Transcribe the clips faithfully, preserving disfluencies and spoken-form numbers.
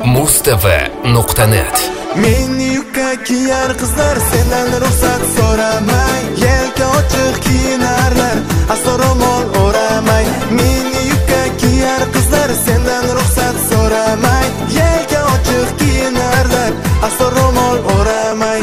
mustv nuqta net. Meni yukka kiyar qizlar sendan ruxsat so'ramay, yelka ochiq kiyinarlar, asromol o'ramay. Meni yukka kiyar qizlar sendan ruxsat so'ramay, yelka ochiq kiyinarlar, asromol o'ramay.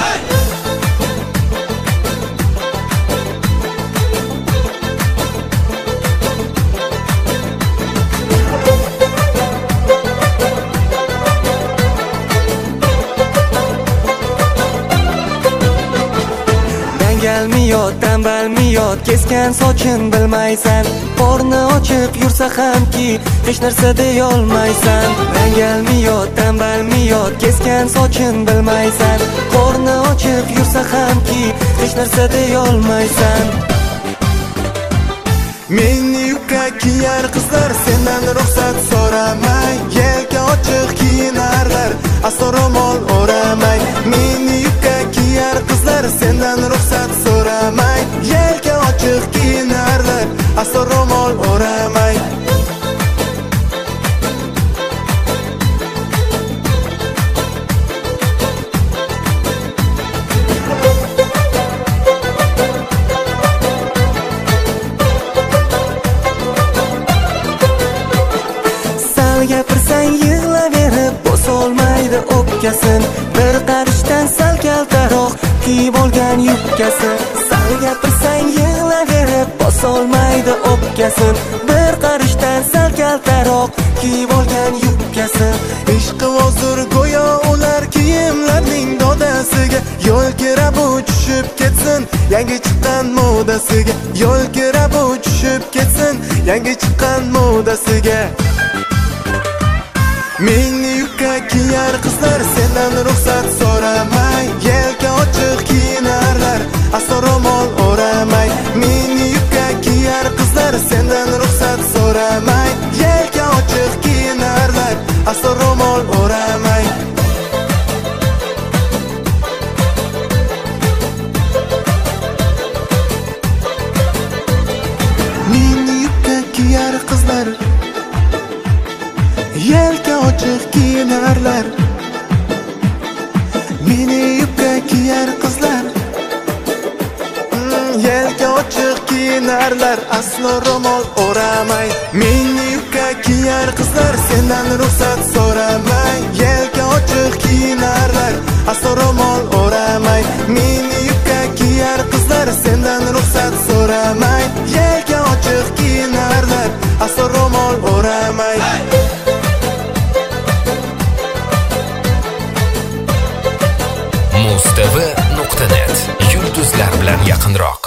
Dangalmiyot, tanbalmiyot, kesgan soching bilmaysan. Qorni ochiq yursa hamki, hech narsa deyolmaysan. Dangalmiyot, tanbalmiyot, kesgan soching bilmaysan. Qorni ochiq yursa hamki, hech narsa deyolmaysan. Meni yukka kiyar qizlar sendan ruxsat so'ramay, yelka ochiq kiyinarlar, asromol o'ramay. Meni yukka kiyar qizlar sendan ruxsat so'ramay, yelka ochiq kiyinarlar, asromol o'ramay. Gapirsang yig'laverib bosolmaydi o'pkasin. Bir qarishdan sal kaltaroq kiyib olgan yubkasi. Sal gapirsang yig'laverib bosolmaydi o'pkasin. Bir qarishdan sal kaltaroq kiyib olgan yubkasi. Ishqi hozir go'yo ular kiyimlarning dodasiga. Yo'l kirab tushib ketsin yangi chiqqan modasiga. Yo'l kirab tushib ketsin yangi chiqqan modasiga. Meni yukka kiyar qizlar sendan ruxsat so'ramay, yelka ochiq kiyinarlar, asromol o'ramay. Meni yukka kiyar qizlar sendan ruxsat so'ramay, yelka ochiq kiyinarlar, asromol o'ramay. Meni yukka kiyar qizlar yelka ochiq kiyinarlar. Meni yukka kiyar qizlar yelka ochiq kiyinarlar, aslo ro'mol o'ramay. Meni yukka kiyar qizlar sendan ruxsat so'ramay, yelka ochiq kiyinarlar, aslo ro'mol o'ramay. Meni yukka kiyar qizlar sendan ruxsat so'ramay, yelka ochiq kiyinarlar, aslo ro'mol o'ramay. mustv nuqta net yulduzlar bilan yaqinroq.